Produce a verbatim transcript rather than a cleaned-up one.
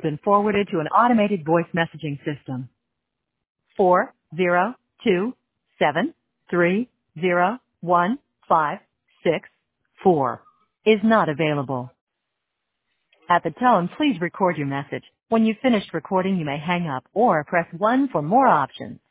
been forwarded to an automated voice messaging system. Four zero two seven three zero one five six four is not available. At the tone, please record your message. When you've finished recording, you may hang up or press one for more options.